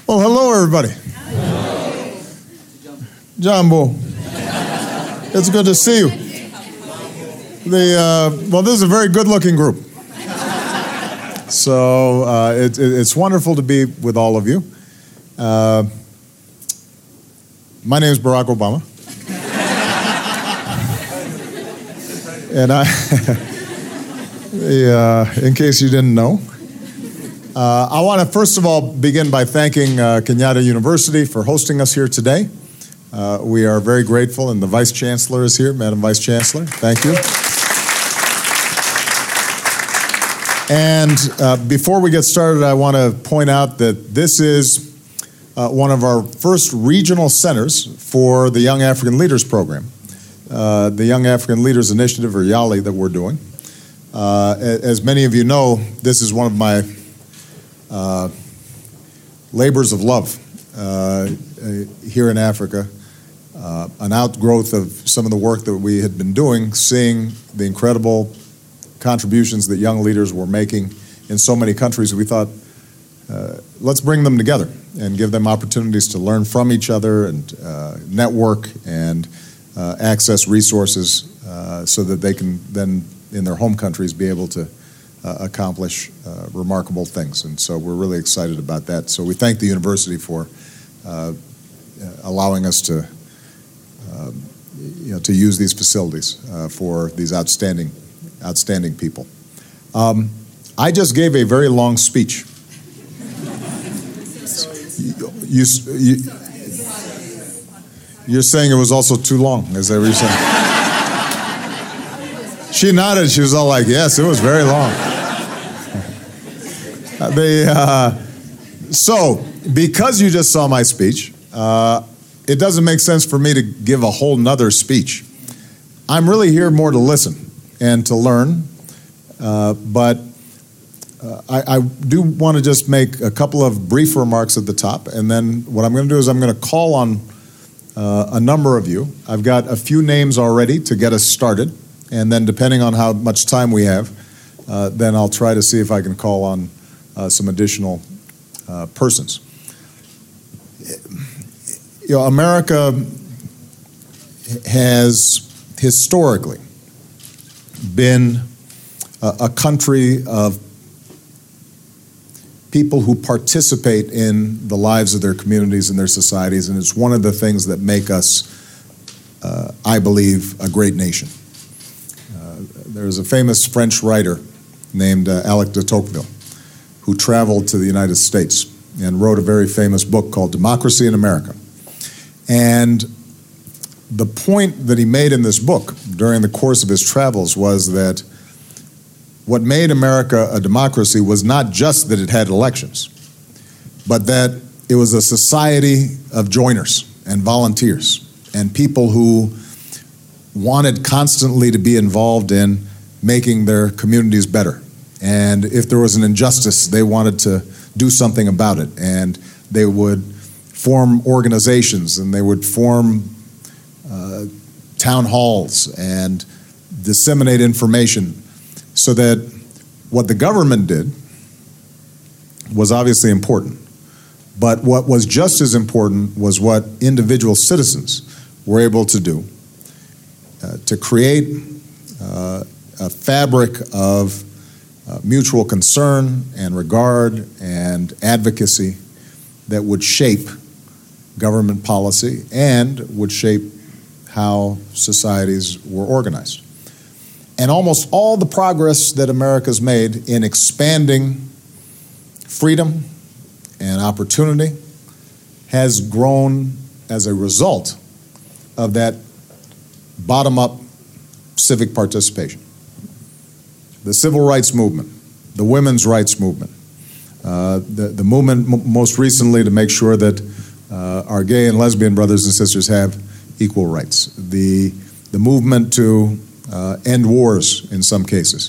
Well, hello, everybody. Hello. Jambo. It's good to see you. This is a very good-looking group. So it's wonderful to be with all of you. My name is Barack Obama. And in case you didn't know, I want to first of all begin by thanking Kenyatta University for hosting us here today. We are very grateful, and the Vice Chancellor is here. Madam Vice Chancellor, thank you. And before we get started, I want to point out that this is one of our first regional centers for the Young African Leaders Program, the Young African Leaders Initiative, or YALI, that we're doing. As many of you know, this is one of my labors of love here in Africa, an outgrowth of some of the work that we had been doing, seeing the incredible contributions that young leaders were making in so many countries. We thought, let's bring them together and give them opportunities to learn from each other and network and access resources so that they can then, in their home countries, be able to accomplish remarkable things. And so we're really excited about that. So we thank the university for allowing us to use these facilities for these outstanding people. I just gave a very long speech. You're saying it was also too long, is that what you're saying? She nodded. She was all like, yes, it was very long. So, because you just saw my speech, it doesn't make sense for me to give a whole nother speech. I'm really here more to listen and to learn, but I do want to just make a couple of brief remarks at the top, and then what I'm going to do is I'm going to call on a number of you. I've got a few names already to get us started, and then depending on how much time we have, then I'll try to see if I can call on some additional persons. America has historically been a country of people who participate in the lives of their communities and their societies, and it's one of the things that make us, I believe, a great nation. There's a famous French writer named Alec de Tocqueville who traveled to the United States and wrote a very famous book called Democracy in America. And the point that he made in this book during the course of his travels was that what made America a democracy was not just that it had elections, but that it was a society of joiners and volunteers and people who wanted constantly to be involved in making their communities better. And if there was an injustice, they wanted to do something about it. And they would form organizations, and they would form town halls and disseminate information, so that what the government did was obviously important. But what was just as important was what individual citizens were able to do to create a fabric of mutual concern and regard and advocacy that would shape government policy and would shape how societies were organized. And almost all the progress that America's made in expanding freedom and opportunity has grown as a result of that bottom-up civic participation. The civil rights movement, the women's rights movement, the movement most recently to make sure that our gay and lesbian brothers and sisters have equal rights, the movement to end wars in some cases,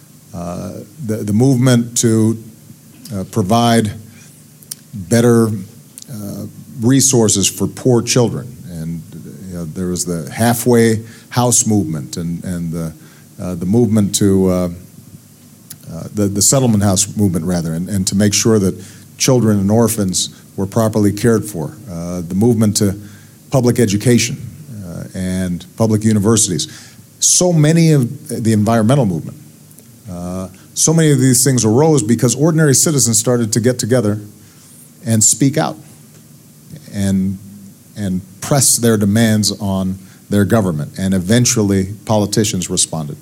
the movement to provide better resources for poor children. And there was the halfway house movement and the movement to the settlement house movement, rather, and to make sure that children and orphans were properly cared for, the movement to public education and public universities. So many of the environmental movement, so many of these things arose because ordinary citizens started to get together and speak out and press their demands on their government, and eventually politicians responded.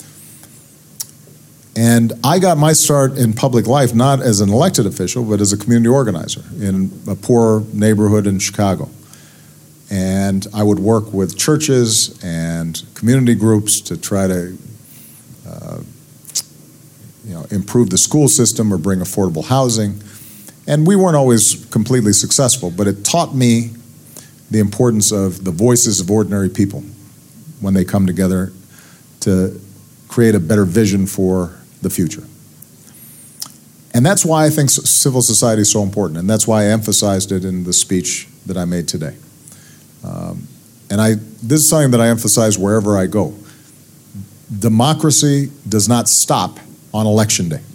And I got my start in public life not as an elected official, but as a community organizer in a poor neighborhood in Chicago. And I would work with churches and community groups to try to improve the school system or bring affordable housing. And we weren't always completely successful, but it taught me the importance of the voices of ordinary people when they come together to create a better vision for the future. And that's why I think civil society is so important, and that's why I emphasized it in the speech that I made today. This is something that I emphasize wherever I go. Democracy does not stop on election day.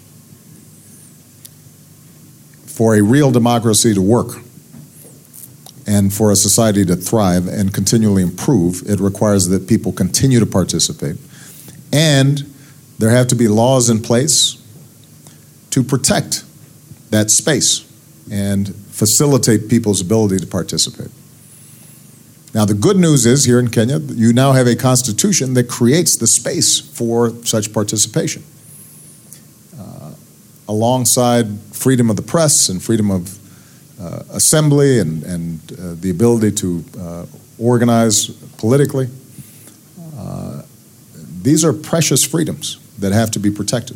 For a real democracy to work and for a society to thrive and continually improve, it requires that people continue to participate. And there have to be laws in place to protect that space and facilitate people's ability to participate. Now, the good news is here in Kenya, you now have a constitution that creates the space for such participation. Alongside freedom of the press and freedom of assembly and the ability to organize politically, these are precious freedoms that have to be protected.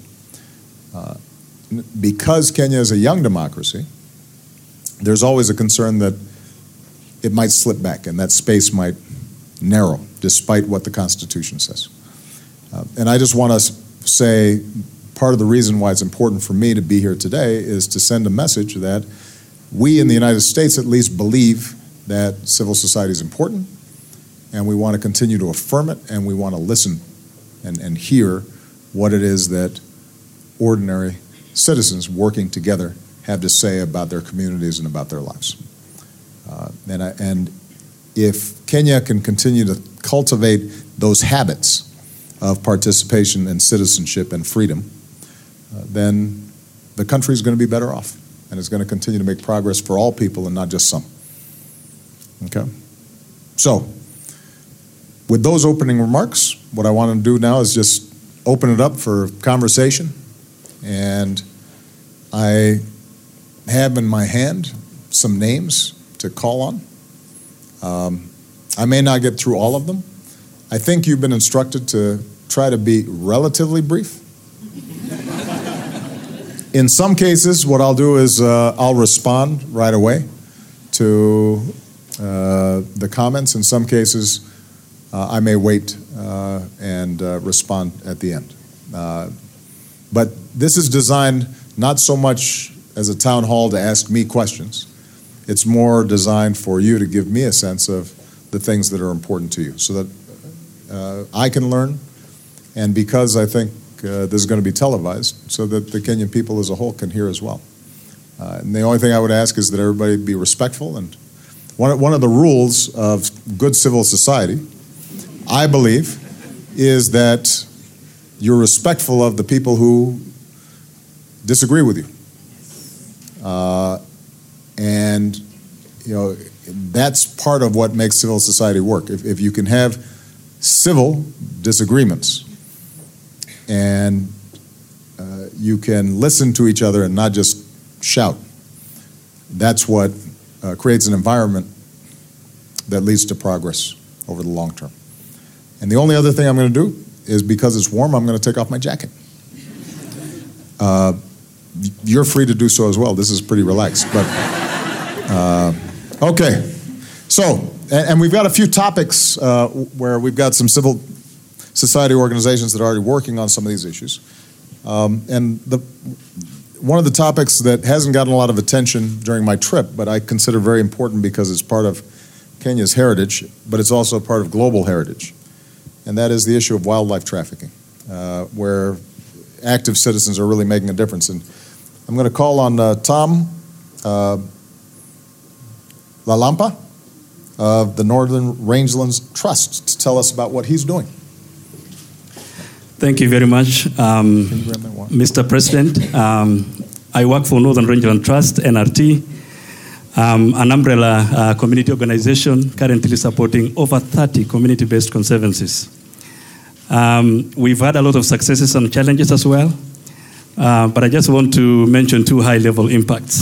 Because Kenya is a young democracy, there's always a concern that it might slip back and that space might narrow despite what the Constitution says. And I just want to say part of the reason why it's important for me to be here today is to send a message that we in the United States at least believe that civil society is important, and we want to continue to affirm it, and we want to listen and hear what it is that ordinary citizens working together have to say about their communities and about their lives. And if Kenya can continue to cultivate those habits of participation and citizenship and freedom, then the country is going to be better off, and it's going to continue to make progress for all people and not just some. Okay? So, with those opening remarks, what I want to do now is just open it up for conversation. And I have in my hand some names to call on. I may not get through all of them. I think you've been instructed to try to be relatively brief. In some cases, what I'll do is I'll respond right away to the comments. In some cases, I may wait and respond at the end. But this is designed not so much as a town hall to ask me questions. It's more designed for you to give me a sense of the things that are important to you so that I can learn, and because I think this is going to be televised, so that the Kenyan people as a whole can hear as well. And the only thing I would ask is that everybody be respectful. And one of the rules of good civil society, I believe, is that you're respectful of the people who disagree with you. And, you know, that's part of what makes civil society work. If you can have civil disagreements and you can listen to each other and not just shout, that's what creates an environment that leads to progress over the long term. And the only other thing I'm going to do is, because it's warm, I'm going to take off my jacket. You're free to do so as well. This is pretty relaxed. But okay. So, and we've got a few topics where we've got some civil society organizations that are already working on some of these issues. And one of the topics that hasn't gotten a lot of attention during my trip, but I consider very important because it's part of Kenya's heritage, but it's also part of global heritage. And that is the issue of wildlife trafficking, where active citizens are really making a difference. And I'm going to call on Tom Lalampa of the Northern Rangelands Trust to tell us about what he's doing. Thank you very much, Mr. President. I work for Northern Rangeland Trust, NRT, an umbrella community organization currently supporting over 30 community-based conservancies. We've had a lot of successes and challenges as well, but I just want to mention two high-level impacts.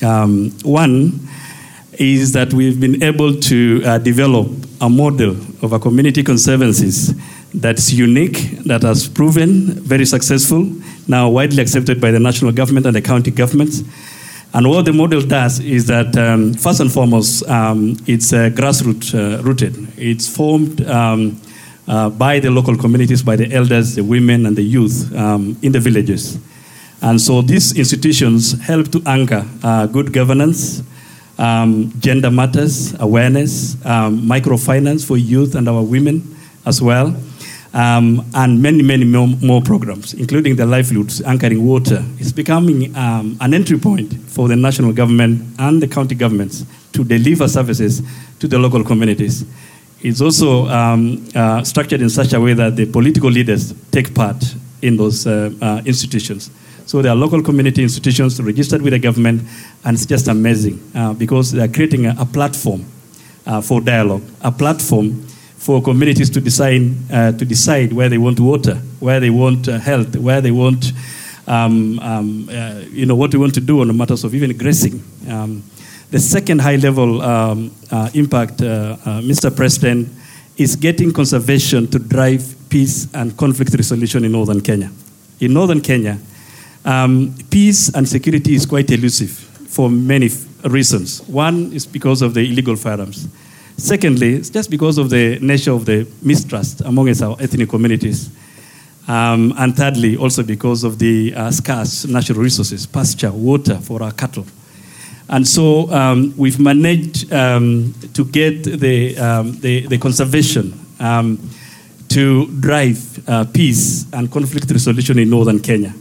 One is that we've been able to develop a model of a community conservancies that's unique, that has proven very successful, now widely accepted by the national government and the county governments. And what the model does is that, first and foremost, it's grassroots rooted. It's formed by the local communities, by the elders, the women, and the youth in the villages. And so these institutions help to anchor good governance, gender matters, awareness, microfinance for youth and our women as well, and many, many more programs, including the livelihoods, anchoring water. It's becoming an entry point for the national government and the county governments to deliver services to the local communities. It's also structured in such a way that the political leaders take part in those institutions. So there are local community institutions registered with the government, and it's just amazing because they are creating a platform for dialogue, a platform for communities to decide where they want water, where they want health, where they want, what they want to do on the matters of even grazing. The second high-level impact, Mr. President, is getting conservation to drive peace and conflict resolution in northern Kenya. In northern Kenya, peace and security is quite elusive for many reasons. One is because of the illegal firearms. Secondly, it's just because of the nature of the mistrust amongst our ethnic communities. And thirdly, also because of the scarce natural resources, pasture, water for our cattle. And so we've managed to get the conservation to drive peace and conflict resolution in northern Kenya.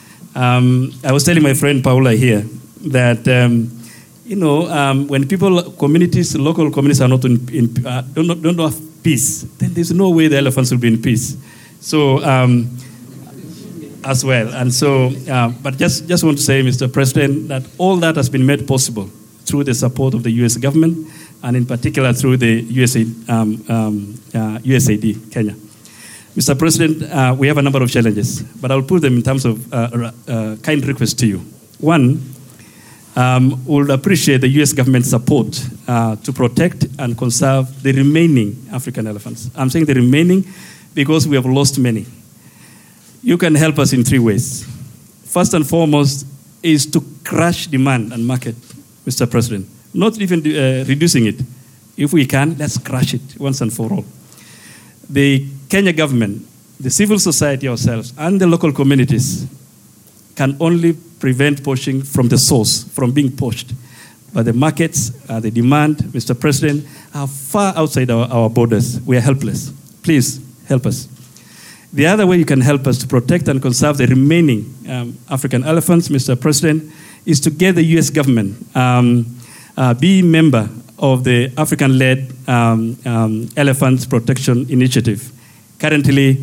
I was telling my friend Paula here that when communities, local communities are not don't have peace, then there's no way the elephants will be in peace. So as well, and so, but just want to say, Mr. President, that all that has been made possible through the support of the U.S. government, and in particular through the USAID Kenya. Mr. President, we have a number of challenges, but I'll put them in terms of kind request to you. One, we would appreciate the U.S. government support to protect and conserve the remaining African elephants. I'm saying the remaining because we have lost many. You can help us in three ways. First and foremost is to crush demand and market, Mr. President. Not even reducing it. If we can, let's crush it once and for all. The Kenya government, the civil society ourselves, and the local communities can only prevent poaching from the source, from being poached. But the markets, the demand, Mr. President, are far outside our borders. We are helpless. Please help us. The other way you can help us to protect and conserve the remaining African elephants, Mr. President, is to get the U.S. government be a member of the African-led Elephants Protection Initiative. Currently,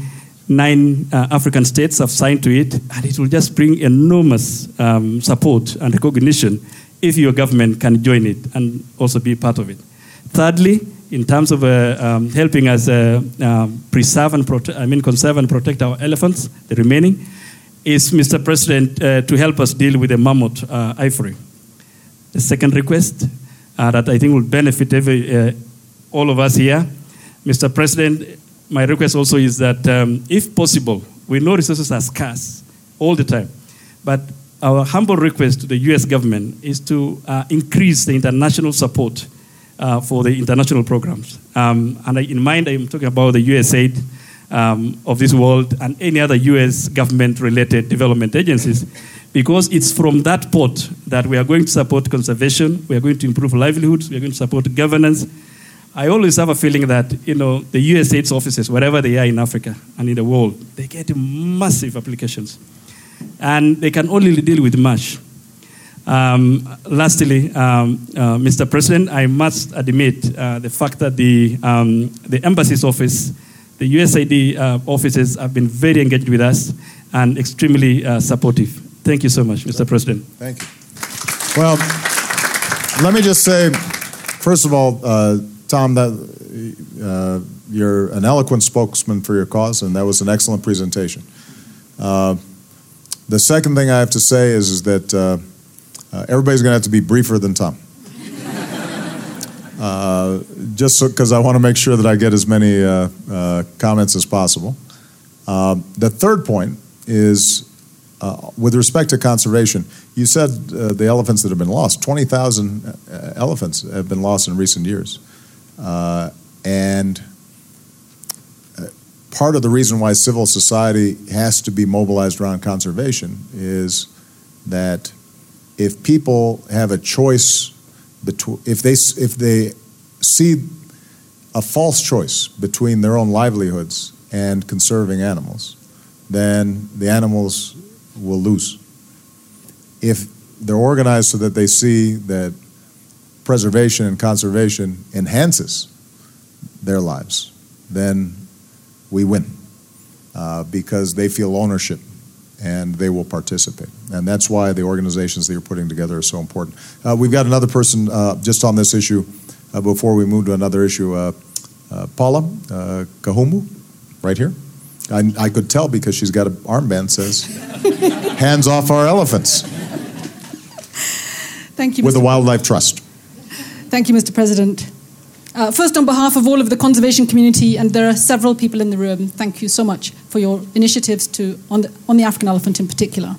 9 African states have signed to it, and it will just bring enormous support and recognition if your government can join it and also be part of it. Thirdly, in terms of helping us conserve and protect our elephants, the remaining, is, Mr. President, to help us deal with the mammoth ivory. The second request that I think will benefit all of us here, Mr. President, my request also is that, if possible, we know resources are scarce all the time, but our humble request to the U.S. government is to increase the international support for the international programs. And in mind, I'm talking about the USAID of this world and any other U.S. government-related development agencies, because it's from that pot that we are going to support conservation, we are going to improve livelihoods, we are going to support governance. I always have a feeling that, the USAID's offices, wherever they are in Africa and in the world, they get massive applications. And they can only deal with much. Lastly, Mr. President, I must admit the fact that the embassy's office, the USAID offices have been very engaged with us and extremely supportive. Thank you so much, Mr. President. Thank you. Well, let me just say, first of all, Tom, that you're an eloquent spokesman for your cause, and that was an excellent presentation. The second thing I have to say is that everybody's going to have to be briefer than Tom. Just because I want to make sure that I get as many comments as possible. The third point is, with respect to conservation, you said the elephants that have been lost, 20,000 elephants have been lost in recent years. And part of the reason why civil society has to be mobilized around conservation is that if people have a choice, if they see a false choice between their own livelihoods and conserving animals, then the animals will lose. If they're organized so that they see that preservation and conservation enhances their lives, then we win because they feel ownership and they will participate. And that's why the organizations that you're putting together are so important. We've got another person just on this issue before we move to another issue. Paula Kahumbu, right here. I could tell because she's got an armband that says, hands off our elephants. Thank you, with the Wildlife Trust. Thank you, Mr. President. First, on behalf of all of the conservation community, and there are several people in the room, thank you so much for your initiatives on the African elephant in particular.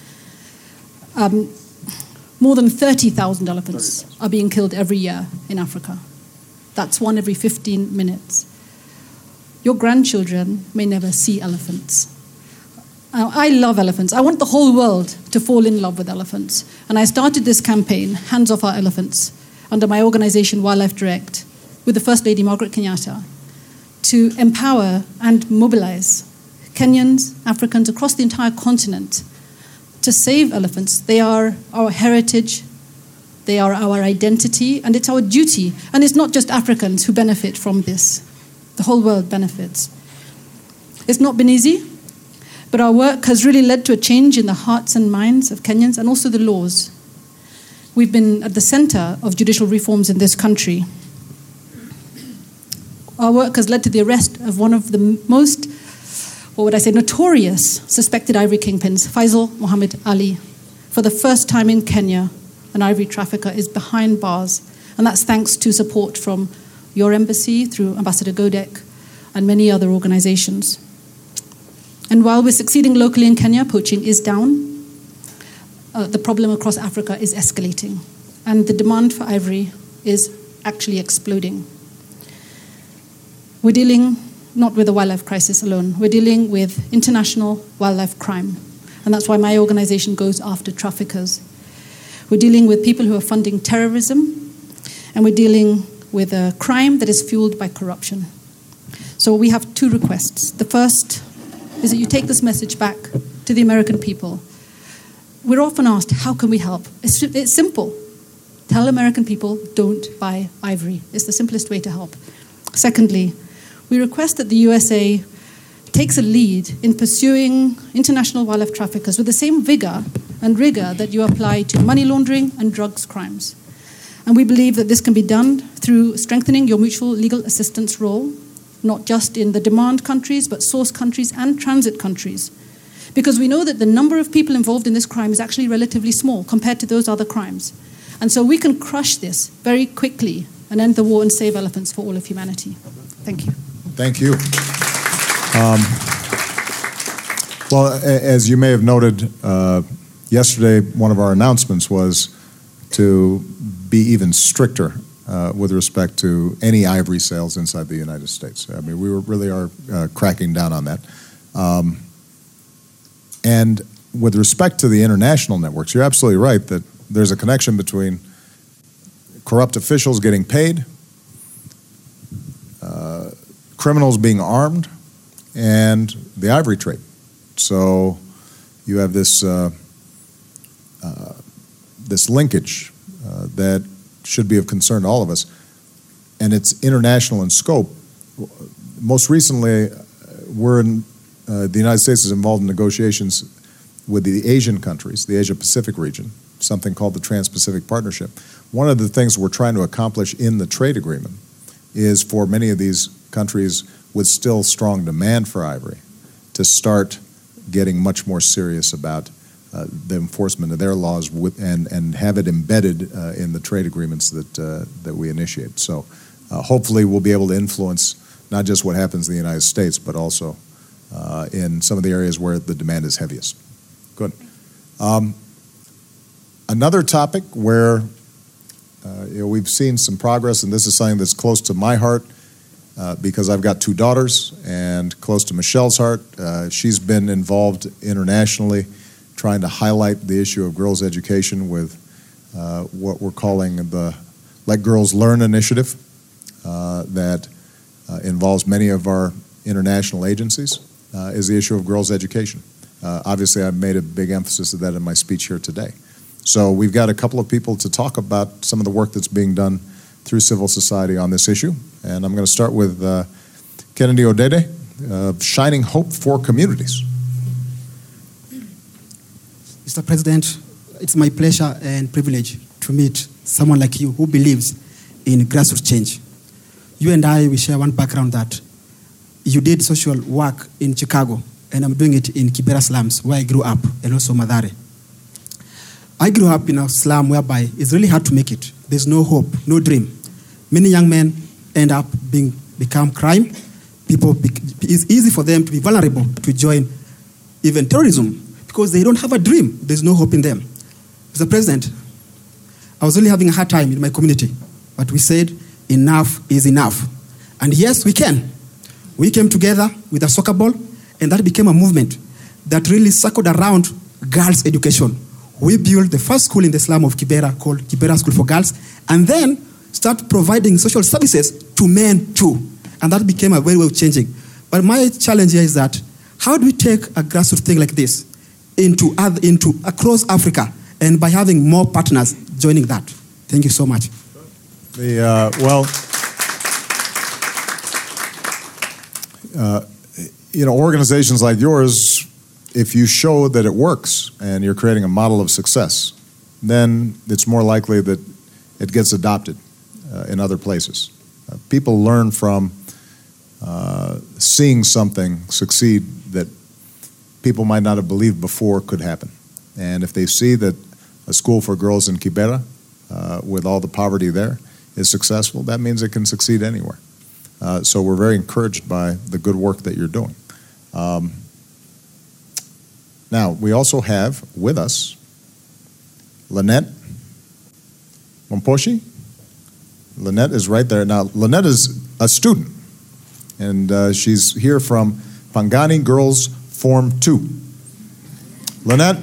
More than 30,000 elephants are being killed every year in Africa. That's one every 15 minutes. Your grandchildren may never see elephants. I love elephants. I want the whole world to fall in love with elephants. And I started this campaign, Hands Off Our Elephants, under my organization Wildlife Direct, with the First Lady Margaret Kenyatta, to empower and mobilize Kenyans, Africans across the entire continent to save elephants. They are our heritage, they are our identity, and it's our duty. And it's not just Africans who benefit from this. The whole world benefits. It's not been easy, but our work has really led to a change in the hearts and minds of Kenyans and also the laws. We've been at the center of judicial reforms in this country. Our work has led to the arrest of one of the most, what would I say, notorious suspected ivory kingpins, Faisal Mohammed Ali. For the first time in Kenya, an ivory trafficker is behind bars, and that's thanks to support from your embassy, through Ambassador Godek, and many other organizations. And while we're succeeding locally in Kenya, poaching is down. The problem across Africa is escalating, and the demand for ivory is actually exploding. We're dealing not with a wildlife crisis alone, we're dealing with international wildlife crime, and that's why my organization goes after traffickers. We're dealing with people who are funding terrorism, and we're dealing with a crime that is fueled by corruption. So we have two requests. The first is that you take this message back to the American people. We're often asked, how can we help? It's simple. Tell American people, don't buy ivory. It's the simplest way to help. Secondly, we request that the USA takes a lead in pursuing international wildlife traffickers with the same vigor and rigor that you apply to money laundering and drugs crimes. And we believe that this can be done through strengthening your mutual legal assistance role, not just in the demand countries, but source countries and transit countries. Because we know that the number of people involved in this crime is actually relatively small compared to those other crimes. And so we can crush this very quickly and end the war and save elephants for all of humanity. Thank you. Thank you. Well, as you may have noted, yesterday one of our announcements was to be even stricter with respect to any ivory sales inside the United States. I mean, we really are cracking down on that. And with respect to the international networks, you're absolutely right that there's a connection between corrupt officials getting paid, criminals being armed, and the ivory trade. So you have this this linkage that should be of concern to all of us, and it's international in scope. Most recently, the United States is involved in negotiations with the Asian countries, the Asia-Pacific region, something called the Trans-Pacific Partnership. One of the things we're trying to accomplish in the trade agreement is for many of these countries with still strong demand for ivory to start getting much more serious about the enforcement of their laws and have it embedded in the trade agreements that we initiate. So hopefully we'll be able to influence not just what happens in the United States, but also in some of the areas where the demand is heaviest. Good. Another topic where we've seen some progress, and this is something that's close to my heart because I've got two daughters, and close to Michelle's heart. She's been involved internationally trying to highlight the issue of girls' education with what we're calling the Let Girls Learn initiative that involves many of our international agencies, is the issue of girls' education. Obviously, I've made a big emphasis of that in my speech here today. So we've got a couple of people to talk about some of the work that's being done through civil society on this issue. And I'm going to start with Kennedy Odede, Shining Hope for Communities. Mr. President, it's my pleasure and privilege to meet someone like you who believes in grassroots change. You and I, we share one background that you did social work in Chicago, and I'm doing it in Kibera slums, where I grew up, and also Mathare. I grew up in a slum whereby it's really hard to make it. There's no hope, no dream. Many young men end up become crime. It's easy for them to be vulnerable to join even terrorism because they don't have a dream. There's no hope in them. Mr. President, I was really having a hard time in my community, but we said enough is enough. And yes, we can. We came together with a soccer ball, and that became a movement that really circled around girls' education. We built the first school in the slum of Kibera called Kibera School for Girls, and then start providing social services to men too. And that became a very well changing. But my challenge here is that how do we take a grassroots thing like this into across Africa, and by having more partners joining that? Thank you so much. Organizations like yours, if you show that it works and you're creating a model of success, then it's more likely that it gets adopted in other places. People learn from seeing something succeed that people might not have believed before could happen. And if they see that a school for girls in Kibera, with all the poverty there, is successful, that means it can succeed anywhere. So we're very encouraged by the good work that you're doing. Now, we also have with us Lynette Momposhi. Lynette is right there. Now, Lynette is a student, and she's here from Pangani Girls Form 2. Lynette.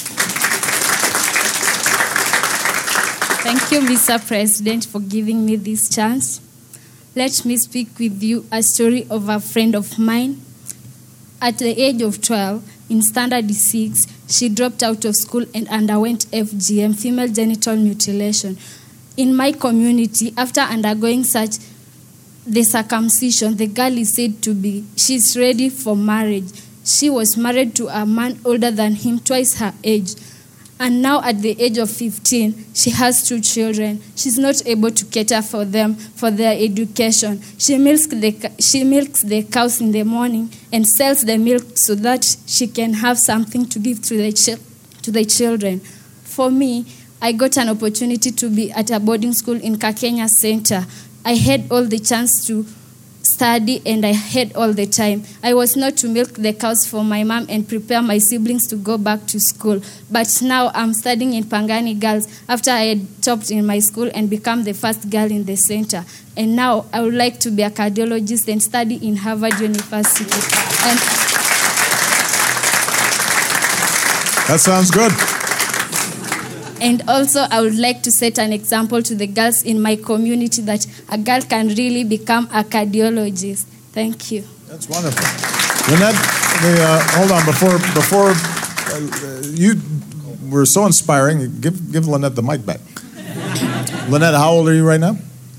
Thank you, Mr. President, for giving me this chance. Let me speak with you a story of a friend of mine. At the age of 12, in Standard 6, she dropped out of school and underwent FGM, female genital mutilation. In my community, after undergoing the circumcision, the girl is said to be, she's ready for marriage. She was married to a man older than him, twice her age. And now at the age of 15, she has 2 children. She's not able to cater for them, for their education. She milks the cows in the morning and sells the milk so that she can have something to give to the children. For me, I got an opportunity to be at a boarding school in Kakenya Center. I had all the chance to study, and I had all the time. I was not to milk the cows for my mom and prepare my siblings to go back to school. But now I'm studying in Pangani Girls after I had topped in my school and become the first girl in the center. And now I would like to be a cardiologist and study in Harvard University. That sounds good. And also, I would like to set an example to the girls in my community that a girl can really become a cardiologist. Thank you. That's wonderful. Lynette, hold on. Before you were so inspiring. Give Lynette the mic back. Lynette, how old are you right now?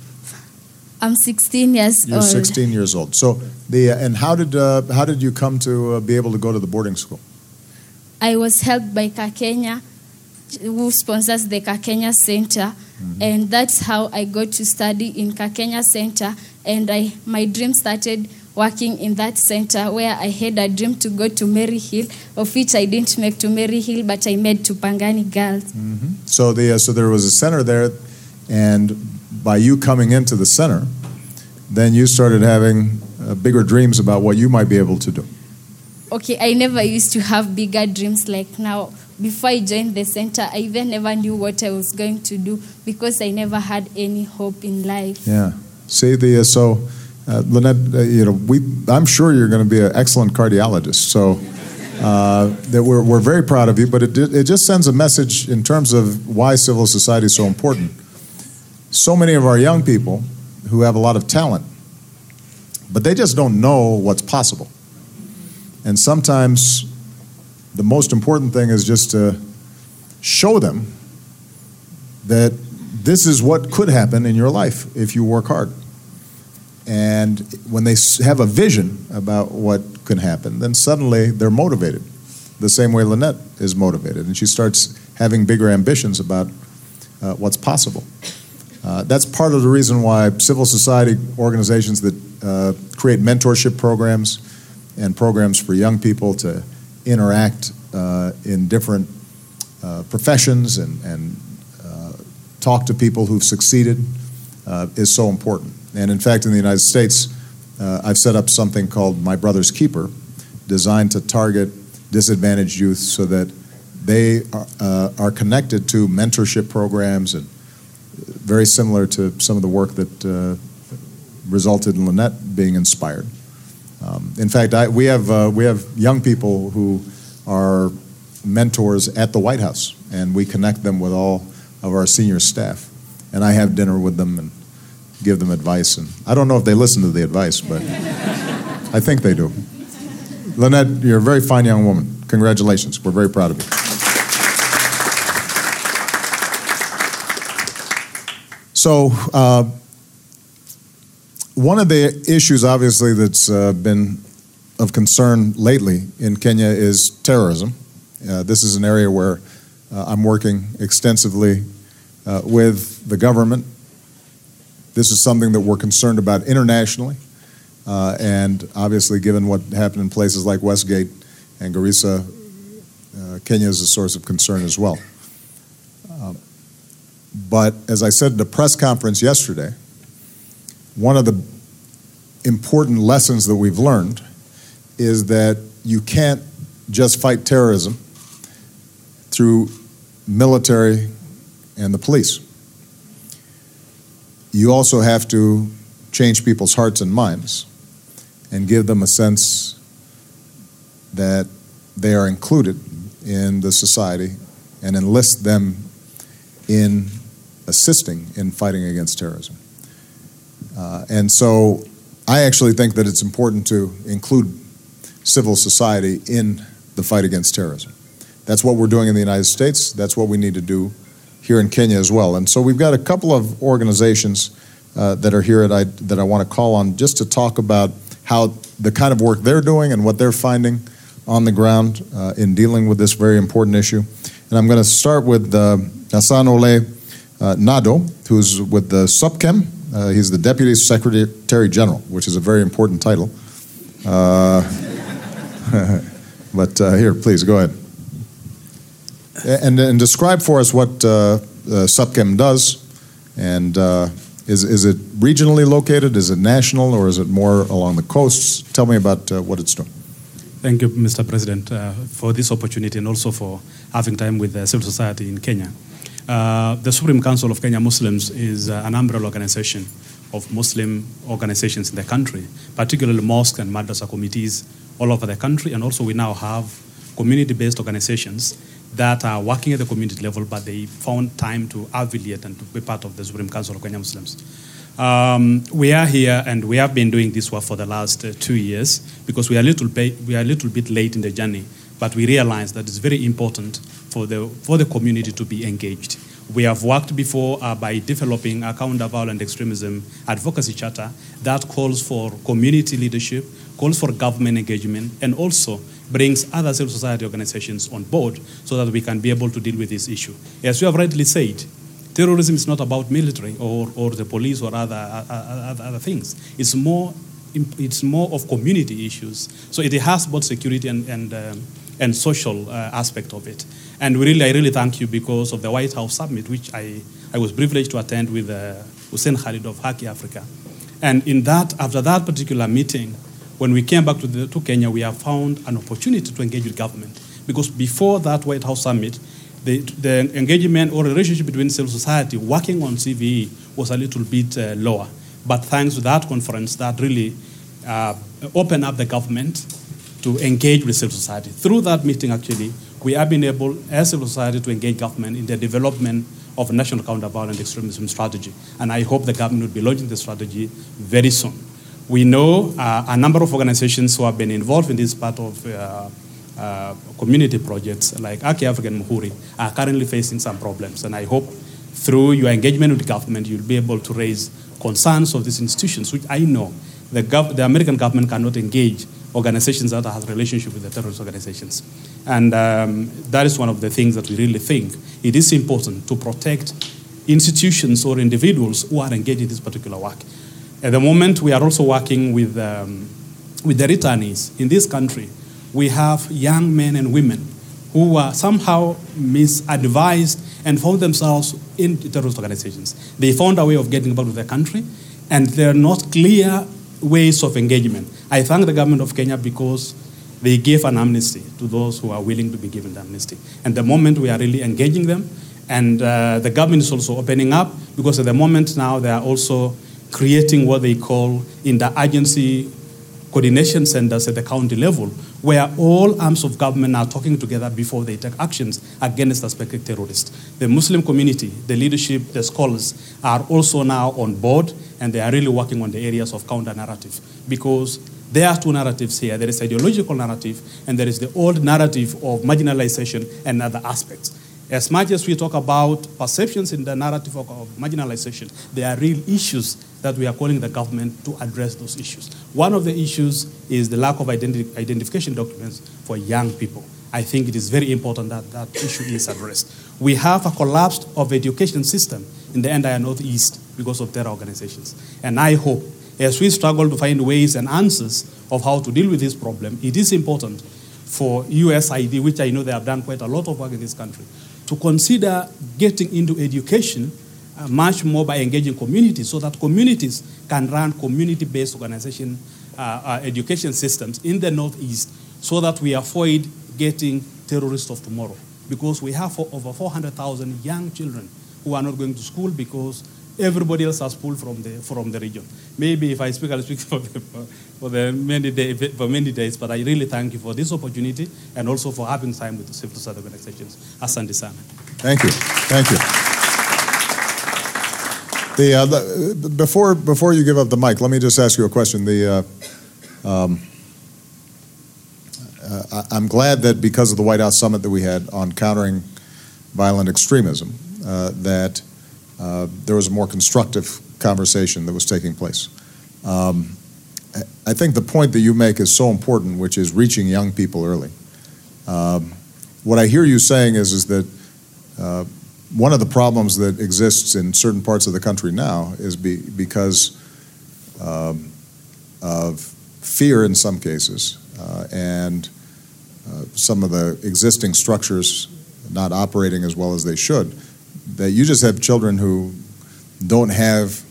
I'm 16 years You're old. 16 years old. So and how did you come to be able to go to the boarding school? I was helped by Kakenya, who sponsors the Kakenya Center, and that's how I got to study in Kakenya Center. And my dream started working in that center, where I had a dream to go to Mary Hill, of which I didn't make to Mary Hill, but I made to Pangani Girls. Mm-hmm. So there was a center there, and by you coming into the center, then you started having bigger dreams about what you might be able to do. Okay, I never used to have bigger dreams like now. Before I joined the center, I even never knew what I was going to do because I never had any hope in life. Yeah. See, Lynette, I'm sure you're going to be an excellent cardiologist. So that we're very proud of you, but it just sends a message in terms of why civil society is so important. So many of our young people who have a lot of talent, but they just don't know what's possible. And sometimes the most important thing is just to show them that this is what could happen in your life if you work hard. And when they have a vision about what can happen, then suddenly they're motivated, the same way Lynette is motivated. And she starts having bigger ambitions about what's possible. That's part of the reason why civil society organizations that create mentorship programs and programs for young people to interact in different professions and talk to people who've succeeded is so important. And in fact, in the United States, I've set up something called My Brother's Keeper, designed to target disadvantaged youth so that they are connected to mentorship programs, and very similar to some of the work that resulted in Lynette being inspired. In fact, we have young people who are mentors at the White House, and we connect them with all of our senior staff. And I have dinner with them and give them advice. And I don't know if they listen to the advice, but I think they do. Lynette, you're a very fine young woman. Congratulations. We're very proud of you. So, one of the issues, obviously, that's been of concern lately in Kenya is terrorism. This is an area where I'm working extensively with the government. This is something that we're concerned about internationally, and obviously, given what happened in places like Westgate and Garissa, Kenya is a source of concern as well. But as I said at a press conference yesterday, one of the important lessons that we've learned is that you can't just fight terrorism through military and the police. You also have to change people's hearts and minds and give them a sense that they are included in the society and enlist them in assisting in fighting against terrorism. And so I actually think that it's important to include civil society in the fight against terrorism. That's what we're doing in the United States. That's what we need to do here in Kenya as well. And so we've got a couple of organizations that are here that I want to call on just to talk about how the kind of work they're doing and what they're finding on the ground in dealing with this very important issue. And I'm going to start with Hassan Ole Nado, who's with the SUPKEM. He's the Deputy Secretary General, which is a very important title. But here, please, go ahead. And describe for us what SUPKEM does, and is it regionally located, is it national, or is it more along the coasts? Tell me about what it's doing. Thank you, Mr. President, for this opportunity and also for having time with civil society in Kenya. The Supreme Council of Kenya Muslims is an umbrella organization of Muslim organizations in the country, particularly mosque and madrasa committees all over the country, and also we now have community-based organizations that are working at the community level, but they found time to affiliate and to be part of the Supreme Council of Kenya Muslims. We are here and we have been doing this work for the last 2 years because we are a little bit late in the journey, but we realize that it's very important for the community to be engaged. We have worked before by developing a counter-violent extremism advocacy charter that calls for community leadership, calls for government engagement, and also brings other civil society organizations on board so that we can be able to deal with this issue. As you have rightly said, terrorism is not about military or the police or other things. It's more of community issues. So it has both security and social aspect of it. And I really thank you because of the White House Summit, which I was privileged to attend with Hussein Khalid of Haki Africa. And after that particular meeting, when we came back to Kenya, we have found an opportunity to engage with government. Because before that White House Summit, the engagement or relationship between civil society working on CVE was a little bit lower. But thanks to that conference, that really opened up the government to engage with civil society. Through that meeting, actually, we have been able, as civil society, to engage government in the development of a national counter-violent extremism strategy. And I hope the government will be launching the strategy very soon. We know a number of organizations who have been involved in this part of community projects, like Haki Africa and Muhuri, are currently facing some problems. And I hope through your engagement with the government, you'll be able to raise concerns of these institutions, which I know the American government cannot engage organizations that have a relationship with the terrorist organizations. And that is one of the things that we really think. It is important to protect institutions or individuals who are engaged in this particular work. At the moment, we are also working with the returnees. In this country, we have young men and women who were somehow misadvised and found themselves in terrorist organizations. They found a way of getting back to their country, and there are not clear ways of engagement. I thank the government of Kenya because they gave an amnesty to those who are willing to be given the amnesty. And the moment we are really engaging them, and the government is also opening up, because at the moment now they are also creating what they call interagency coordination centers at the county level, where all arms of government are talking together before they take actions against suspected terrorists. The Muslim community, the leadership, the scholars are also now on board, and they are really working on the areas of counter-narrative, because there are two narratives here. There is ideological narrative, and there is the old narrative of marginalization and other aspects. As much as we talk about perceptions in the narrative of marginalization, there are real issues that we are calling the government to address those issues. One of the issues is the lack of identification documents for young people. I think it is very important that that issue is addressed. We have a collapse of education system in the entire Northeast because of terror organizations. And I hope, as we struggle to find ways and answers of how to deal with this problem, it is important for USAID, which I know they have done quite a lot of work in this country, to consider getting into education much more by engaging communities, so that communities can run community-based organization education systems in the Northeast, so that we avoid getting terrorists of tomorrow. Because we have over 400,000 young children who are not going to school because everybody else has pulled from the region. Maybe if I speak, I'll speak for many days, but I really thank you for this opportunity and also for having time with the civil society organizations. Asante sana. Thank you. Thank you. Before you give up the mic, let me just ask you a question. I'm glad that because of the White House summit that we had on countering violent extremism, that there was a more constructive conversation that was taking place. I think the point that you make is so important, which is reaching young people early. What I hear you saying is that one of the problems that exists in certain parts of the country now is because of fear in some cases, and some of the existing structures not operating as well as they should, that you just have children who don't have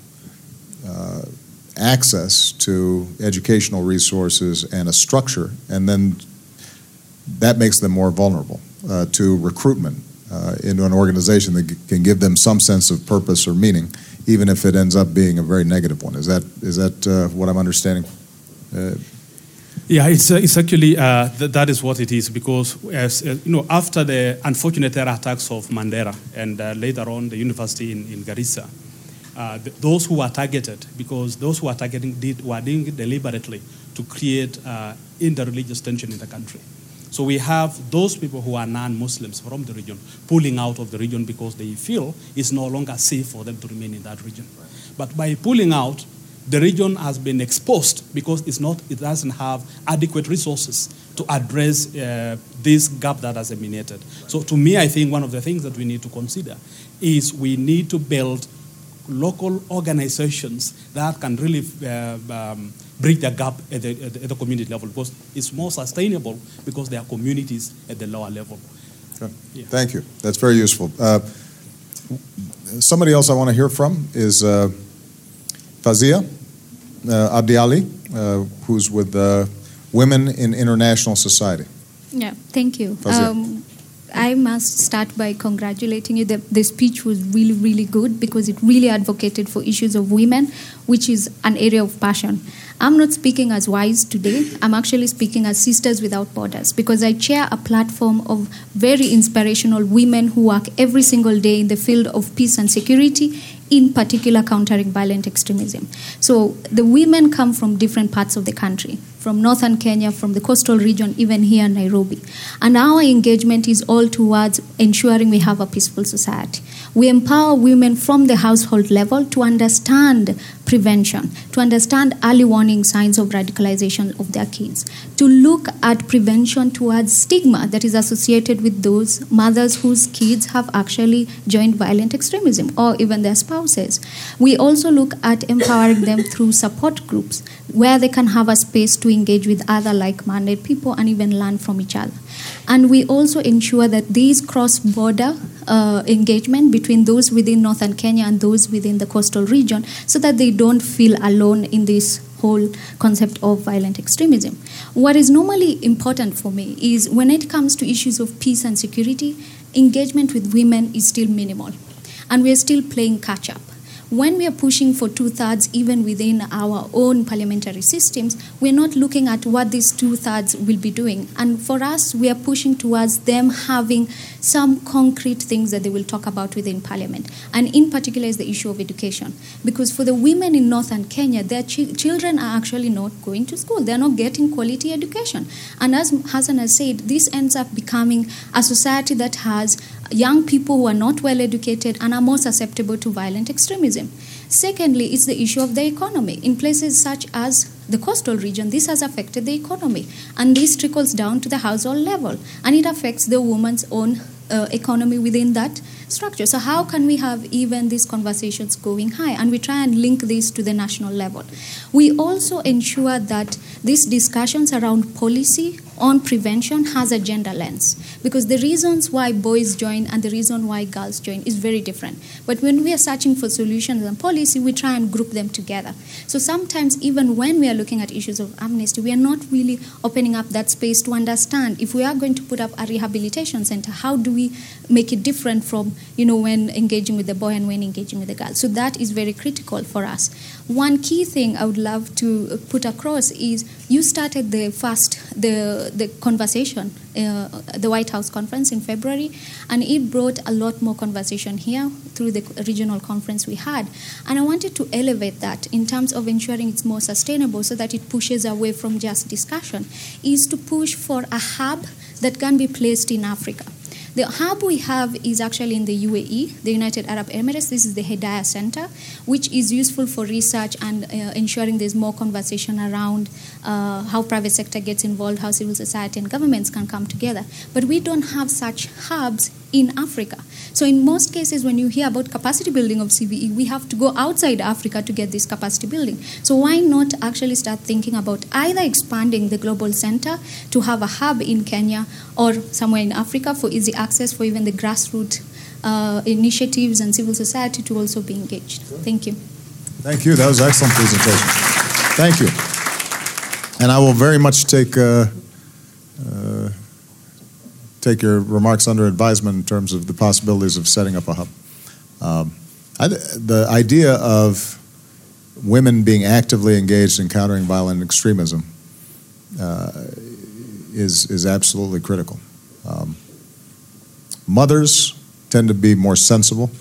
access to educational resources and a structure, and then that makes them more vulnerable to recruitment into an organization that can give them some sense of purpose or meaning, even if it ends up being a very negative one. Is that what I'm understanding? Yeah, it's actually that is what it is, because as you know, after the unfortunate terror attacks of Mandera and later on the university in Garissa, those who were targeted, because those who were targeting were doing it deliberately to create interreligious tension in the country. So we have those people who are non-Muslims from the region pulling out of the region because they feel it's no longer safe for them to remain in that region. But by pulling out, the region has been exposed because it doesn't have adequate resources to address this gap that has emanated. So to me, I think one of the things that we need to consider is we need to build local organizations that can really bridge the gap at the community level, because it's more sustainable because there are communities at the lower level. Okay. Yeah. Thank you. That's very useful. Somebody else I want to hear from is Fazia Abdi Ali, who's with Women in International Society. Yeah, thank you. Fazia. I must start by congratulating you. The speech was really, really good because it really advocated for issues of women, which is an area of passion. I'm not speaking as wives today. I'm actually speaking as Sisters Without Borders, because I chair a platform of very inspirational women who work every single day in the field of peace and security, in particular countering violent extremism. So the women come from different parts of the country, from northern Kenya, from the coastal region, even here in Nairobi. And our engagement is all towards ensuring we have a peaceful society. We empower women from the household level to understand prevention, to understand early warning signs of radicalization of their kids, to look at prevention towards stigma that is associated with those mothers whose kids have actually joined violent extremism, or even their spouses. We also look at empowering them through support groups where they can have a space to engage with other like-minded people and even learn from each other. And we also ensure that these cross-border engagement between those within northern Kenya and those within the coastal region, so that they don't feel alone in this whole concept of violent extremism. What is normally important for me is when it comes to issues of peace and security, engagement with women is still minimal, and we are still playing catch-up. When we are pushing for 2/3 even within our own parliamentary systems, we're not looking at what these 2/3 will be doing. And for us, we are pushing towards them having some concrete things that they will talk about within parliament. And in particular is the issue of education. Because for the women in northern Kenya, their children are actually not going to school. They're not getting quality education. And as Hassan has said, this ends up becoming a society that has young people who are not well educated and are more susceptible to violent extremism. Secondly, it's the issue of the economy. In places such as the coastal region, this has affected the economy, and this trickles down to the household level, and it affects the woman's own economy within that structure. So how can we have even these conversations going high? And we try and link this to the national level. We also ensure that these discussions around policy on prevention has a gender lens, because the reasons why boys join and the reason why girls join is very different. But when we are searching for solutions and policy, we try and group them together. So sometimes even when we are looking at issues of amnesty, we are not really opening up that space to understand if we are going to put up a rehabilitation center, how do we make it different from, when engaging with the boy and when engaging with the girl. So that is very critical for us. One key thing I would love to put across is you started the conversation, the White House conference in February, and it brought a lot more conversation here through the regional conference we had. And I wanted to elevate that in terms of ensuring it's more sustainable so that it pushes away from just discussion, is to push for a hub that can be placed in Africa. The hub we have is actually in the UAE, the United Arab Emirates. This is the Hidayah Center, which is useful for research and ensuring there's more conversation around how private sector gets involved, how civil society and governments can come together. But we don't have such hubs in Africa. So in most cases, when you hear about capacity building of CVE, we have to go outside Africa to get this capacity building. So why not actually start thinking about either expanding the global center to have a hub in Kenya or somewhere in Africa for easy access for even the grassroots initiatives and civil society to also be engaged. Thank you. Thank you. That was an excellent presentation. Thank you. And I will very much take your remarks under advisement in terms of the possibilities of setting up a hub. The idea of women being actively engaged in countering violent extremism is absolutely critical. Mothers tend to be more sensible,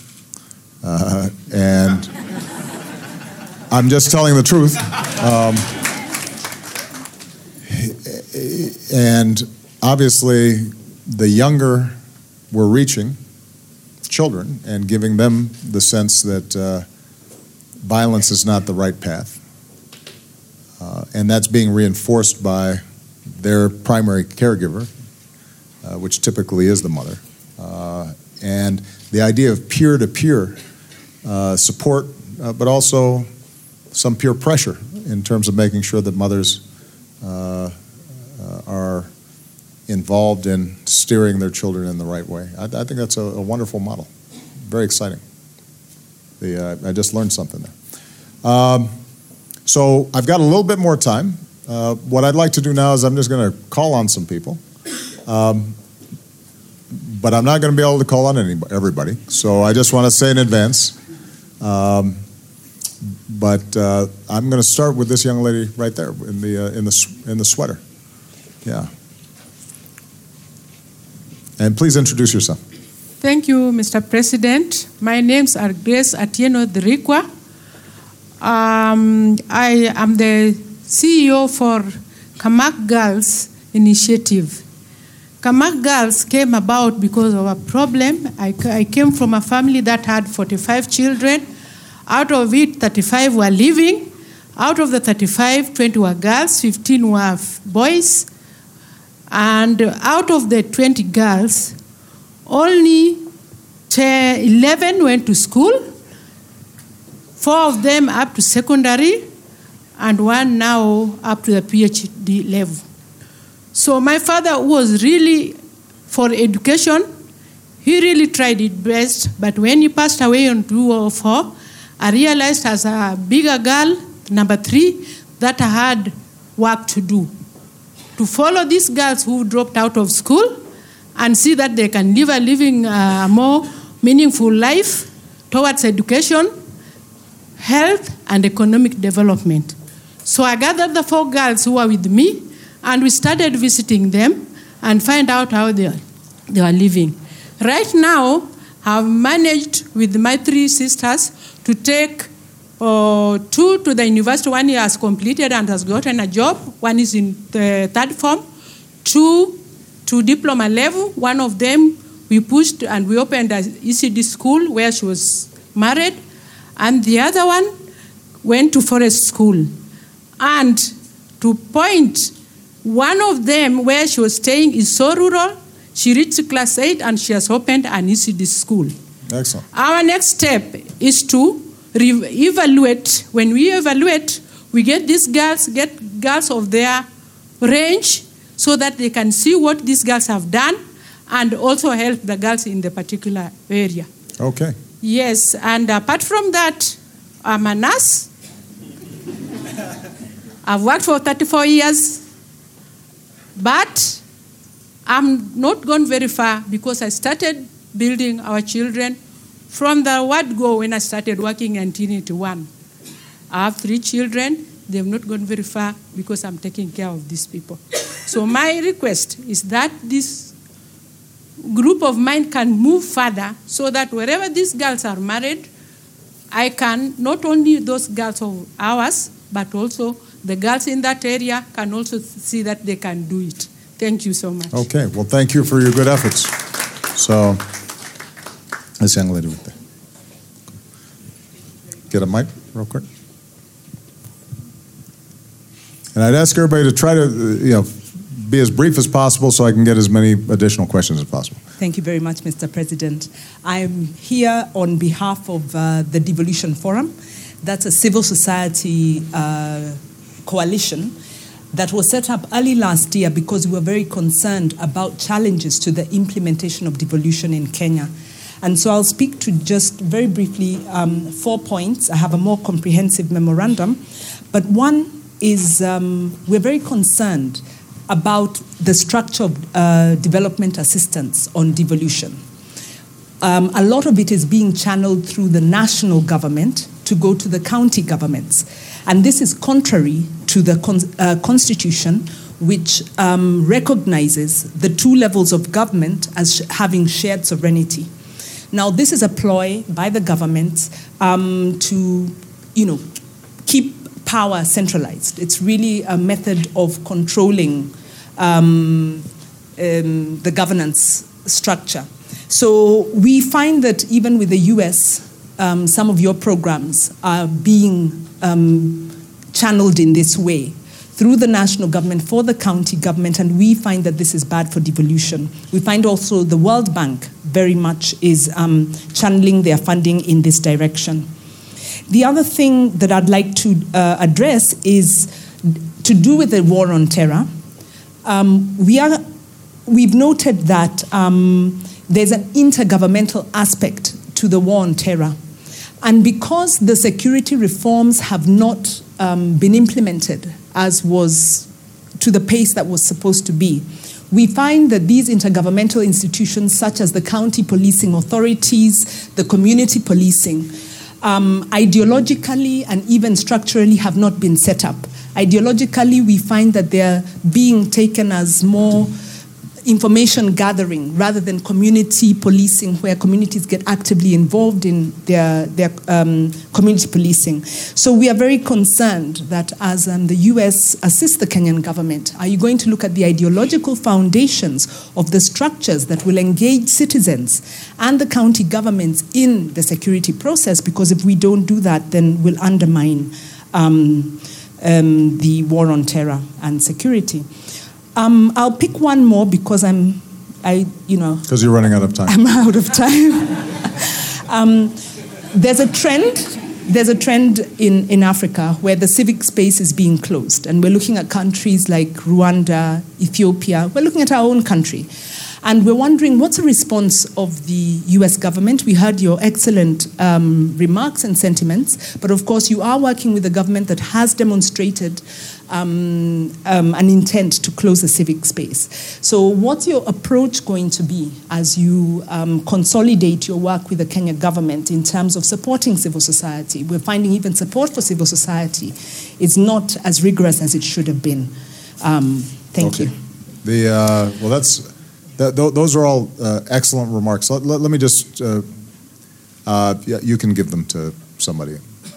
and I'm just telling the truth. And obviously, the younger we're reaching, children, and giving them the sense that violence is not the right path. And that's being reinforced by their primary caregiver, which typically is the mother. And the idea of peer-to-peer support, but also some peer pressure in terms of making sure that mothers are involved in steering their children in the right way. I think that's a wonderful model. Very exciting. I just learned something there. So I've got a little bit more time. What I'd like to do now is I'm just going to call on some people. But I'm not going to be able to call on everybody. So I just want to say in advance. But I'm going to start with this young lady right there in the sweater. Yeah. And please introduce yourself. Thank you, Mr. President. My names are Grace Atieno Dirikwa. I am the CEO for Kamak Girls Initiative. Kamak Girls came about because of a problem. I came from a family that had 45 children. Out of it, 35 were living. Out of the 35, 20 were girls, 15 were boys. And out of the 20 girls, only 11 went to school, 4 of them up to secondary, and 1 now up to the PhD level. So my father was really for education. He really tried his best, but when he passed away in 2004, I realized as a bigger girl, number 3, that I had work to do. To follow these girls who dropped out of school and see that they can live a more meaningful life towards education, health, and economic development. So I gathered the 4 girls who were with me, and we started visiting them and find out how they are living. Right now, I've managed with my 3 sisters to take 2 to the university. 1 has completed and has gotten a job. 1 is in the 3rd form. 2 to diploma level. 1 of them we pushed and we opened an ECD school where she was married. And the other one went to forest school. And to point, 1 of them where she was staying is so rural, she reached class 8 and she has opened an ECD school. Excellent. Our next step is to evaluate. When we evaluate, we get girls of their range so that they can see what these girls have done and also help the girls in the particular area. Okay. Yes, and apart from that, I'm a nurse. I've worked for 34 years, but I'm not gone very far because I started building our children from the word go when I started working in 1981. I have 3 children. They've not gone very far because I'm taking care of these people. So my request is that this group of mine can move further so that wherever these girls are married, I can, not only those girls of ours, but also the girls in that area can also see that they can do it. Thank you so much. Okay, well, thank you for your good efforts. So, this young lady right there. Get a mic real quick. And I'd ask everybody to try to, be as brief as possible so I can get as many additional questions as possible. Thank you very much, Mr. President. I'm here on behalf of the Devolution Forum. That's a civil society coalition that was set up early last year because we were very concerned about challenges to the implementation of devolution in Kenya. And so I'll speak to just very briefly 4 points. I have a more comprehensive memorandum. But one is we're very concerned about the structure of development assistance on devolution. A lot of it is being channeled through the national government to go to the county governments. And this is contrary to the Constitution, which recognizes the 2 levels of government as having shared sovereignty. Now, this is a ploy by the government to, keep power centralized. It's really a method of controlling the governance structure. So we find that even with the US, some of your programs are being channeled in this way through the national government for the county government, and we find that this is bad for devolution. We find also the World Bank very much is channeling their funding in this direction. The other thing that I'd like to address is to do with the war on terror. We've noted that there's an intergovernmental aspect to the war on terror. And because the security reforms have not been implemented as was to the pace that was supposed to be, we find that these intergovernmental institutions, such as the county policing authorities, the community policing, ideologically and even structurally have not been set up. Ideologically, we find that they're being taken as more information gathering rather than community policing, where communities get actively involved in their community policing. So we are very concerned that as the US assists the Kenyan government, are you going to look at the ideological foundations of the structures that will engage citizens and the county governments in the security process? Because if we don't do that, then we'll undermine the war on terror and security. I'll pick one more because because you're running out of time. I'm out of time. There's a trend in Africa where the civic space is being closed, and we're looking at countries like Rwanda, Ethiopia. We're looking at our own country, and we're wondering what's the response of the US government. We heard your excellent remarks and sentiments, but of course you are working with a government that has demonstrated an intent to close the civic space. So what's your approach going to be as you consolidate your work with the Kenya government in terms of supporting civil society? We're finding even support for civil society is not as rigorous as it should have been. Thank you. Those are all excellent remarks. Let me just, you can give them to somebody.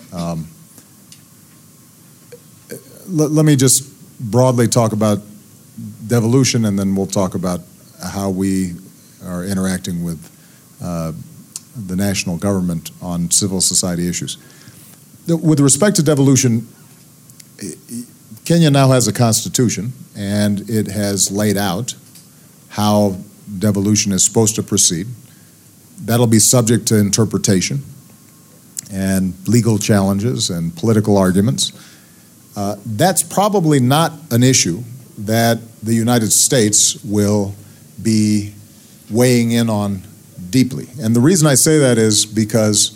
Let me just broadly talk about devolution, and then we'll talk about how we are interacting with the national government on civil society issues. With respect to devolution, Kenya now has a constitution, and it has laid out how devolution is supposed to proceed. That'll be subject to interpretation and legal challenges and political arguments. That's probably not an issue that the United States will be weighing in on deeply. And the reason I say that is because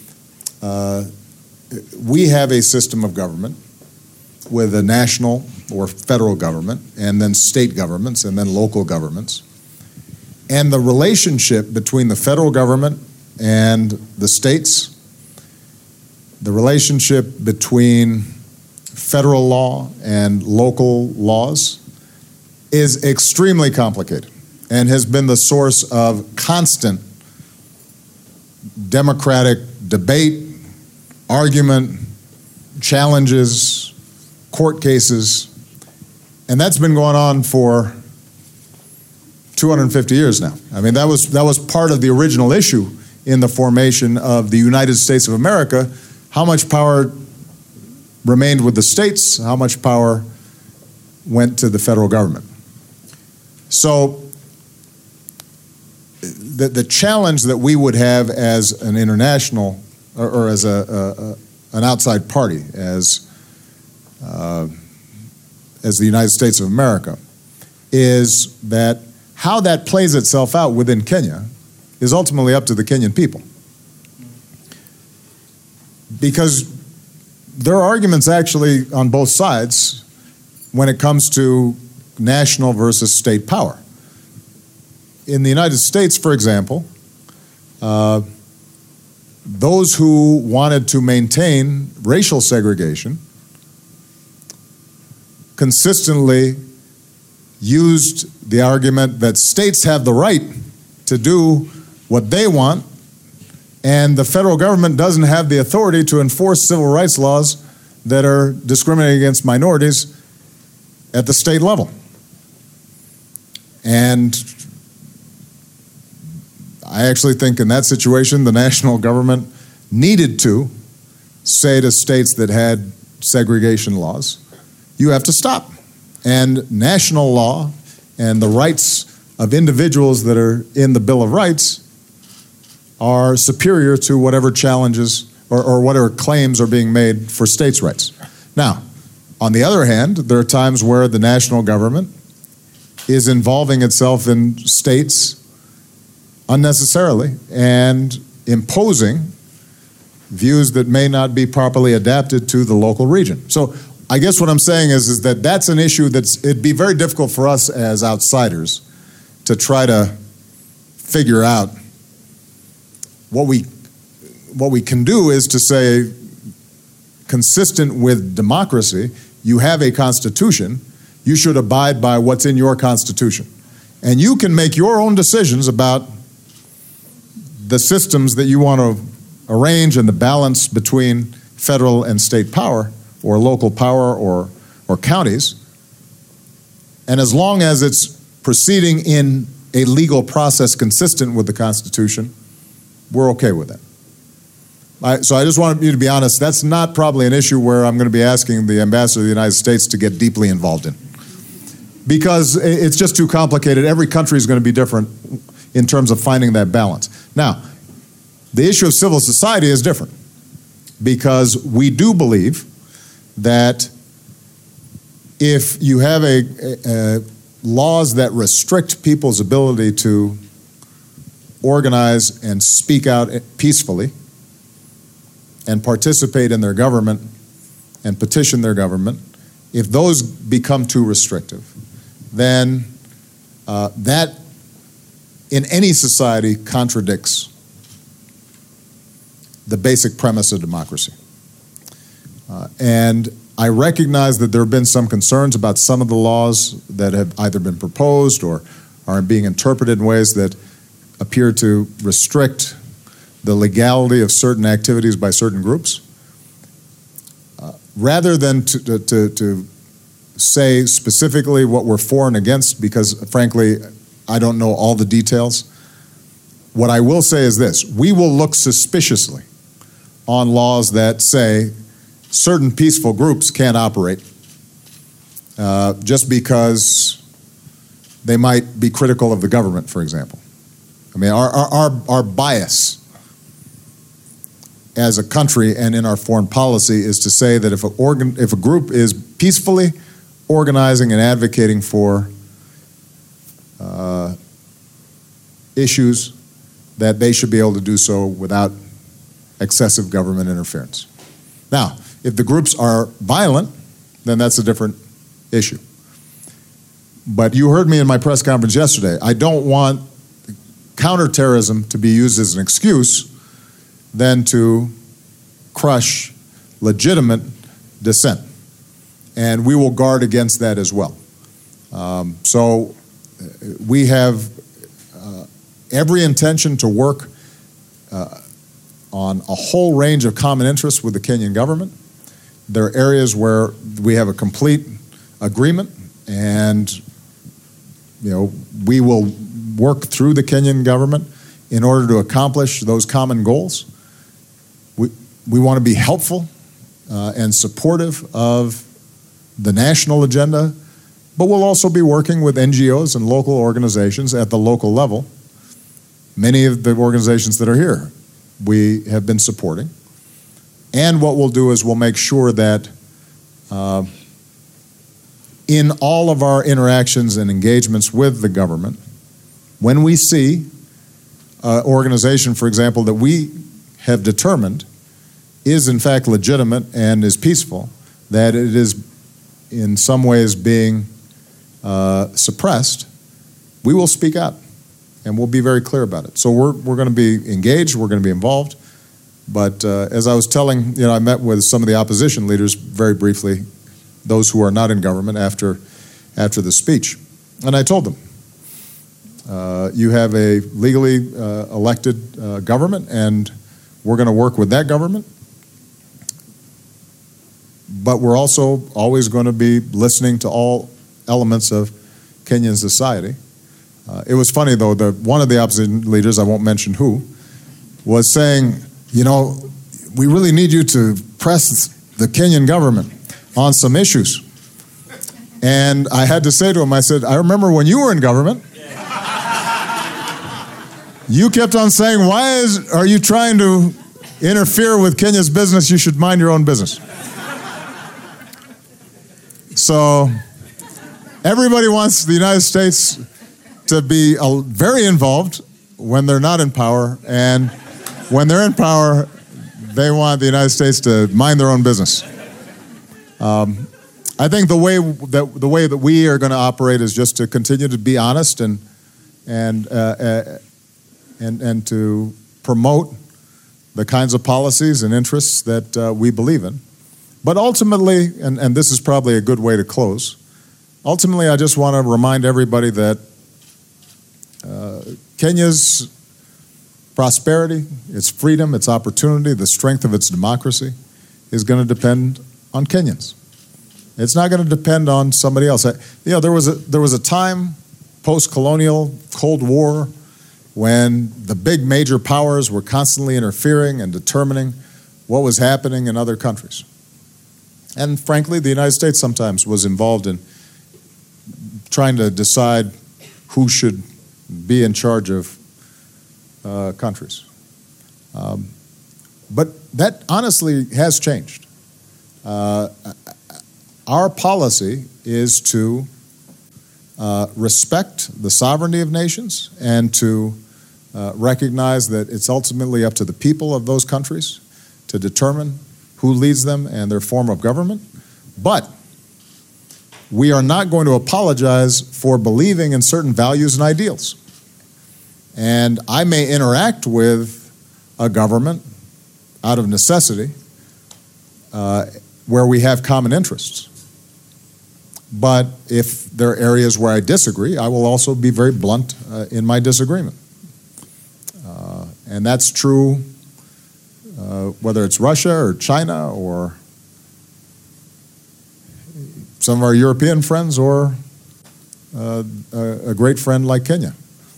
we have a system of government with a national or federal government, and then state governments, and then local governments. And the relationship between the federal government and the states, the relationship between federal law and local laws is extremely complicated and has been the source of constant democratic debate, argument, challenges, court cases, and that's been going on for 250 years now. I mean, that was part of the original issue in the formation of the United States of America. How much power remained with the states, how much power went to the federal government. So the challenge that we would have as an international or as an outside party, as the United States of America, is that how that plays itself out within Kenya is ultimately up to the Kenyan people. Because there are arguments actually on both sides when it comes to national versus state power. In the United States, for example, those who wanted to maintain racial segregation consistently used the argument that states have the right to do what they want, and the federal government doesn't have the authority to enforce civil rights laws that are discriminating against minorities at the state level. And I actually think in that situation, the national government needed to say to states that had segregation laws, you have to stop. And national law and the rights of individuals that are in the Bill of Rights are superior to whatever challenges or whatever claims are being made for states' rights. Now, on the other hand, there are times where the national government is involving itself in states unnecessarily and imposing views that may not be properly adapted to the local region. So I guess what I'm saying is that that's an issue it'd be very difficult for us as outsiders to try to figure out. What we can do is to say, consistent with democracy, you have a constitution, you should abide by what's in your constitution. And you can make your own decisions about the systems that you want to arrange and the balance between federal and state power or local power or counties. And as long as it's proceeding in a legal process consistent with the Constitution, we're okay with that. So I just want you to be honest, that's not probably an issue where I'm going to be asking the Ambassador of the United States to get deeply involved in. Because it's just too complicated. Every country is going to be different in terms of finding that balance. Now, the issue of civil society is different because we do believe that if you have laws that restrict people's ability to organize and speak out peacefully and participate in their government and petition their government, if those become too restrictive, then that in any society contradicts the basic premise of democracy. And I recognize that there have been some concerns about some of the laws that have either been proposed or are being interpreted in ways that appear to restrict the legality of certain activities by certain groups. Rather than to say specifically what we're for and against, because frankly, I don't know all the details, what I will say is this: we will look suspiciously on laws that say certain peaceful groups can't operate just because they might be critical of the government, for example. I mean, our bias as a country and in our foreign policy is to say that if a group is peacefully organizing and advocating for issues, that they should be able to do so without excessive government interference. Now, if the groups are violent, then that's a different issue. But you heard me in my press conference yesterday. I don't want counterterrorism to be used as an excuse then to crush legitimate dissent. And we will guard against that as well. So we have every intention to work on a whole range of common interests with the Kenyan government. There are areas where we have a complete agreement, and we will work through the Kenyan government in order to accomplish those common goals. We want to be helpful and supportive of the national agenda, but we'll also be working with NGOs and local organizations at the local level. Many of the organizations that are here, we have been supporting. And what we'll do is we'll make sure that in all of our interactions and engagements with the government, when we see an organization, for example, that we have determined is in fact legitimate and is peaceful, that it is in some ways being suppressed, we will speak out and we'll be very clear about it. So we're going to be engaged, we're going to be involved. But as I was telling, I met with some of the opposition leaders very briefly, those who are not in government after the speech. And I told them, you have a legally elected government, and we're going to work with that government. But we're also always going to be listening to all elements of Kenyan society. It was funny, though, that one of the opposition leaders, I won't mention who, was saying, you know, we really need you to press the Kenyan government on some issues. And I had to say to him, I said, I remember when you were in government, you kept on saying, are you trying to interfere with Kenya's business? You should mind your own business. So everybody wants the United States to be very involved when they're not in power, and when they're in power, they want the United States to mind their own business. I think the way that we are going to operate is just to continue to be honest and to promote the kinds of policies and interests that we believe in. But ultimately, and this is probably a good way to close, ultimately I just want to remind everybody that Kenya's prosperity, its freedom, its opportunity, the strength of its democracy is going to depend on Kenyans. It's not going to depend on somebody else. There was a time post-colonial Cold War when the big major powers were constantly interfering and determining what was happening in other countries. And frankly, the United States sometimes was involved in trying to decide who should be in charge of countries. But that honestly has changed. Our policy is to respect the sovereignty of nations and to recognize that it's ultimately up to the people of those countries to determine who leads them and their form of government. But we are not going to apologize for believing in certain values and ideals. And I may interact with a government out of necessity where we have common interests. But if there are areas where I disagree, I will also be very blunt in my disagreement. And that's true whether it's Russia or China or some of our European friends or a great friend like Kenya.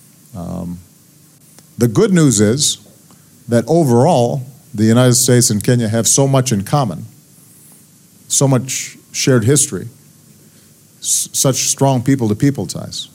The good news is that overall, the United States and Kenya have so much in common, so much shared history, such strong people-to-people ties,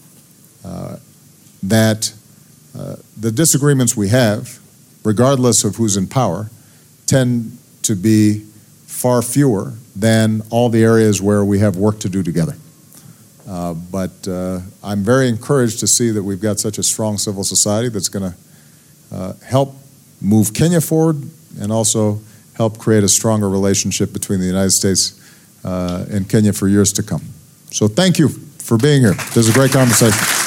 that the disagreements we have, regardless of who's in power, tend to be far fewer than all the areas where we have work to do together. But I'm very encouraged to see that we've got such a strong civil society that's going to help move Kenya forward and also help create a stronger relationship between the United States and Kenya for years to come. So thank you for being here. This is a great conversation.